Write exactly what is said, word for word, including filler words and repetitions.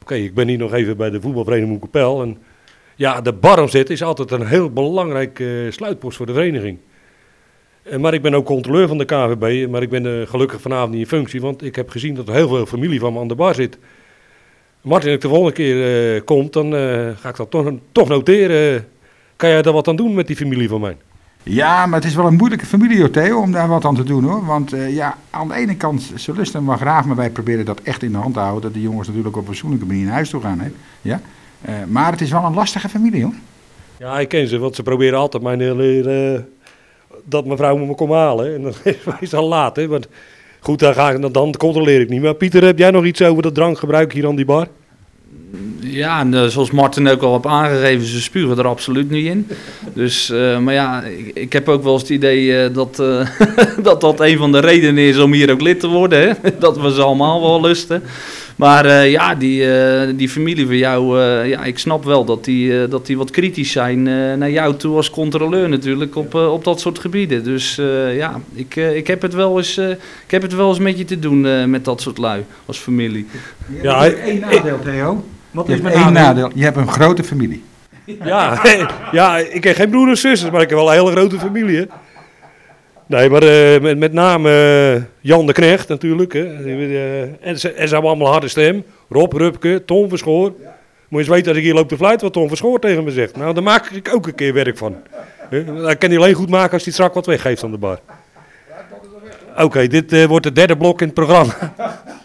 Oké, ik ben hier nog even bij de voetbalvereniging Moerkapel. En ja, de baromzet is altijd een heel belangrijke uh, sluitpost voor de vereniging. Uh, maar ik ben ook controleur van de K V B. Maar ik ben uh, gelukkig vanavond niet in functie. Want ik heb gezien dat er heel veel familie van me aan de bar zit. Martin, als ik de volgende keer uh, kom, dan uh, ga ik dat toch, toch noteren. Kan jij daar wat aan doen met die familie van mij? Ja, maar het is wel een moeilijke familie, hoor, Theo, om daar wat aan te doen, hoor. Want uh, ja, aan de ene kant, ze lusten wel graag, maar wij proberen dat echt in de hand te houden. Dat de jongens natuurlijk op een fatsoenlijke manier naar huis toe gaan, hè. Ja? Uh, maar het is wel een lastige familie, hoor. Ja, ik ken ze, want ze proberen altijd mij te leren dat mevrouw me komt halen. En dan is het al laat, hè. Want goed, dan, ga ik, dan controleer ik niet. Maar Pieter, heb jij nog iets over dat drankgebruik hier aan die bar? Ja, en, uh, zoals Martin ook al heeft aangegeven, ze spuren er absoluut niet in. Dus, uh, maar ja, ik, ik heb ook wel eens het idee uh, dat, uh, dat dat een van de redenen is om hier ook lid te worden. Hè? Dat we ze allemaal wel lusten. Maar uh, ja, die, uh, die familie van jou, uh, ja, ik snap wel dat die, uh, dat die wat kritisch zijn uh, naar jou toe als controleur natuurlijk op, uh, op dat soort gebieden. Dus uh, ja, ik, uh, ik, heb het wel eens, uh, ik heb het wel eens met je te doen uh, met dat soort lui als familie. Je ja, hebt één nadeel, Theo. Wat je is hebt één nadeel? nadeel, je hebt een grote familie. Ja, ja, ik heb geen broers en zusters, maar ik heb wel een hele grote familie. Hè. Nee, maar uh, met, met name uh, Jan de Knecht natuurlijk. Hè. Uh, en, ze, en ze hebben allemaal een harde stem. Rob Rupke, Tom Verschoor. Moet je eens weten dat ik hier loop te fluiten wat Tom Verschoor tegen me zegt. Nou, daar maak ik ook een keer werk van. Uh, dat kan hij alleen goed maken als hij strak wat weggeeft aan de bar. Oké, okay, dit uh, wordt het derde blok in het programma.